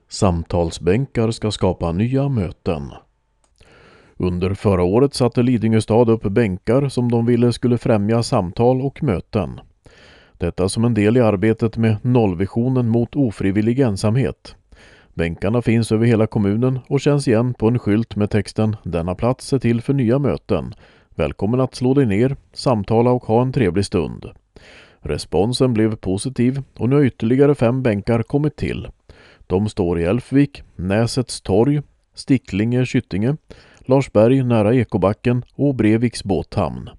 Samtalsbänkar ska skapa nya möten. Under förra året satte Lidingö stad upp bänkar som de ville skulle främja samtal och möten. Detta som en del i arbetet med nollvisionen mot ofrivillig ensamhet. Bänkarna finns över hela kommunen och känns igen på en skylt med texten "Denna plats är till för nya möten. Välkommen att slå dig ner, samtala och ha en trevlig stund." Responsen blev positiv och nu har ytterligare 5 bänkar kommit till. De står i Älvvik, Näsets torg, Sticklinge, Kyttinge, Larsberg nära Ekobacken och Breviks båthamn.